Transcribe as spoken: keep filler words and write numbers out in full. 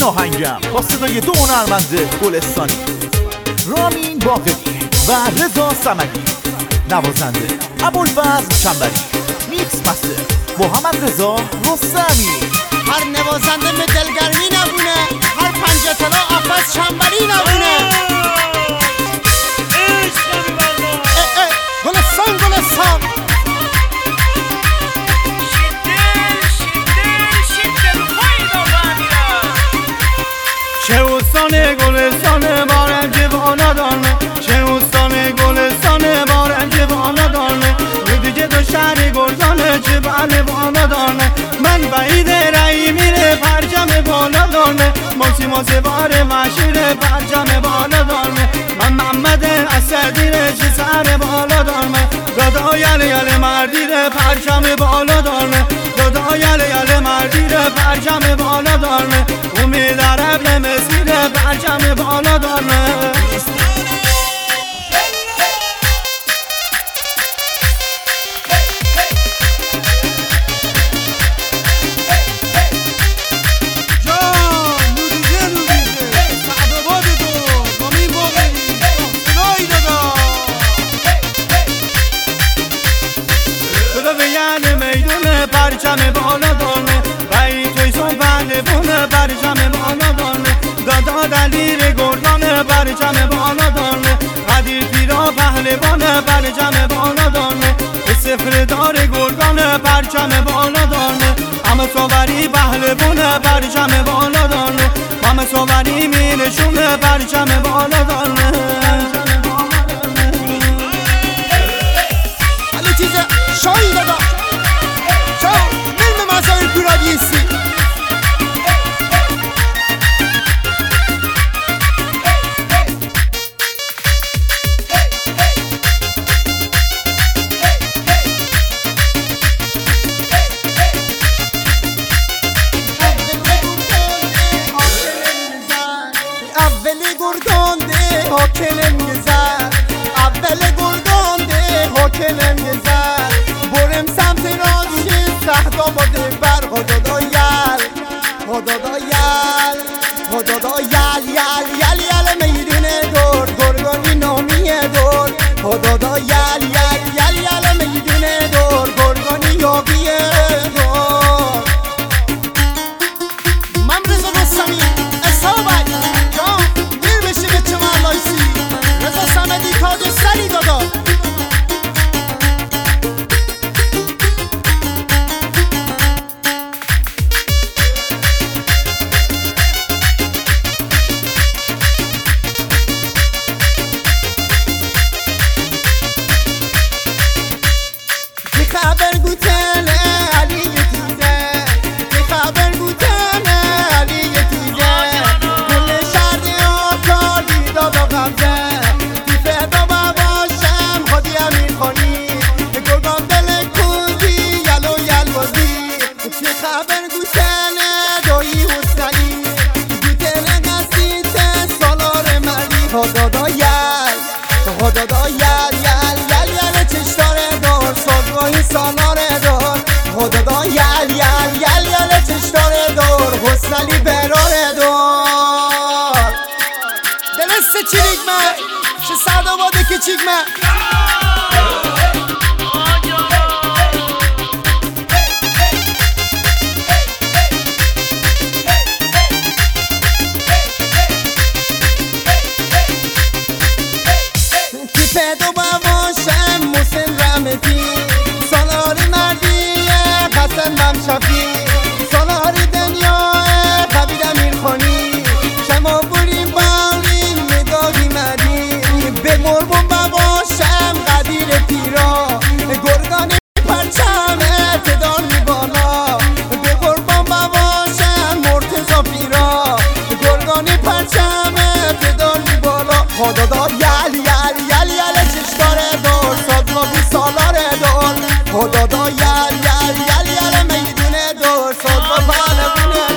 این آهنگم با صدای دو هنرمند گلستانی، رامین باقری و رضا صمدی، نوازنده ابوالفضل چنبری، میکس مستر محمد رضا رستمی. هر نوازنده به دلگرمی نبونه، هر پنجه طلا آفز چنبری نبونه. گلستان گلستان چه استان گلستان بارم جوانا دارنه، چه استان گلستان بارم جوانا دارنه، دیگه دو شهر گردانه چه بله بانا دارنه. من بعید رایی میره پرچم بالا دارنه، ماسی ماسی بار مشیر پرچم بالا دارنه. من محمد اسدیره چه سر بالا دارنه، دادا یله یله مردیره پرچم بالا دارنه، دادا یله یله مردیره پرچم بالا دارنه. امید عرب نمسیره پرچم بالا دارنه. پرچم بالا دارنه بایی توی سون پهلوانه پرچم بالا دارنه، دادا دلیر گردانه پرچم بالا دارنه، قدیر پیرا پهلوانه پرچم بالا دارنه، سفر دار گردانه پرچم بالا دارنه، همه سواری پهلوانه پرچم بالا دارنه، همه سواری میرشونه پرچم بالا دارنه. علی چیز شایی دادا Curadiesi. Avveli gurdonde hokenem gezer, avveli gurdonde hokenem gezer. Borem samt raşi sahda bode ber hodada yal, hodada yal, hodada yal yal yal yal meydine dor, gorgoni nomiye dor, hodada yal yal yal yal meydine dor, gorgoni yogiye dor. من رضا رستمی اصابت جان دیر بشی به چه مالایسی، رضا صمدی تاج سری دادا. خبر گوتنه علی یتیزه، خبر گوتنه علی یتیزه، کل شردی آکالی دادا غمزه، تی فردا باباشم خودی امیر خانی، گرگان دل کودی یلو یل بازی. چه خبر گوتنه دایی حسنی، گوتنه قصیده سالار ملی، خدادا یل خدادا یل یل یل یل چشتاره دار سازگاهی سالاره دار، خدادا یل یل یل یل چشتاره دار حسنلی براره دار. درسته چیریگمه چه سردا باده که چیگمه پیدو باشم موسن رمتی، سالاری مردیه حسن ممشفی، سالاری دنیاه قبیل امیر خانی، شما بوریم باوریم نگاهی مردیم، به مربون باشم قدیر پیرا، گرگانی پرچمه تدار می بالا، به قربان باشم مرتضا پیرا، گرگانی پرچمه تدار می بالا. خدادا یل یل یل یل چشتاره دار سادماغی سالاره دار، خدادا یل یل یل یل میدونه دار سادما پهلوونه